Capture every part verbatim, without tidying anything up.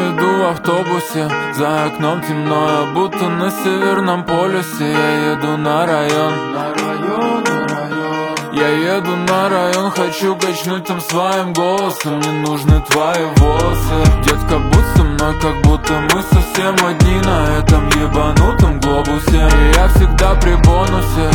еду в автобусе, за окном темно, я будто на Северном полюсе. Я еду на район, на район, на район. Я еду на район, хочу качнуть там своим голосом. Мне нужны твои волосы. Детка, будь со мной, как будто мы совсем одни на этом ебанутом глобусе. И я всегда при бонусе.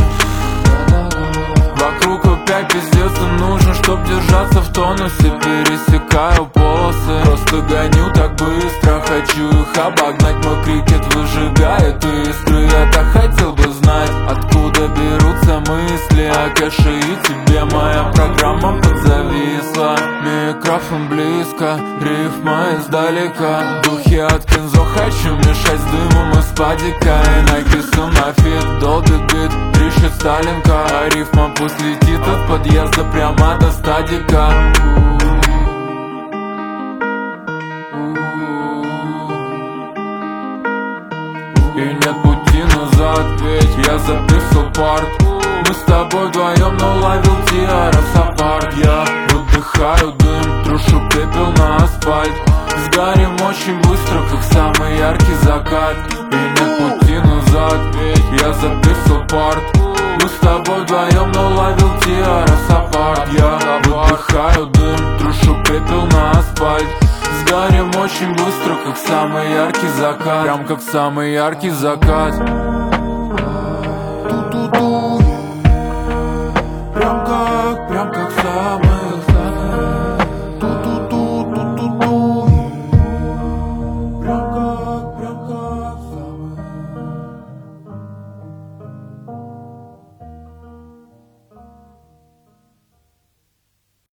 Вокруг опять пиздец, и нужно, чтоб держаться в тонусе. Пересекаю полосы, просто гоню так быстро. Хочу их обогнать, мой крикет выжигает искры. Я так хотел бы знать, откуда берутся мысли о кэше, и тебе моя программа подзависла. Микрофон близко, рифма издалека. Духи от Кензо, хочу мешать с дымом из падика. И написан на фит, долгий бит, трещит Сталинка. А рифма пусть летит от подъезда прямо до стадика. И нет пути назад, ведь я записал парт. Мы с тобой вдвоем, но ловил Тиарас апарт. Я выдыхаю дым, трушу пепел на асфальт. Сгорим очень быстро, как самый яркий закат. И нет пути назад, ведь я записал парт. Мы с тобой вдвоем, но ловил Тиарас апарт. Я выдыхаю дым, трушу пепел на асфальт. Сгорим очень быстро, как самый яркий закат. Прям как самый яркий закат. Прям как, прям как самый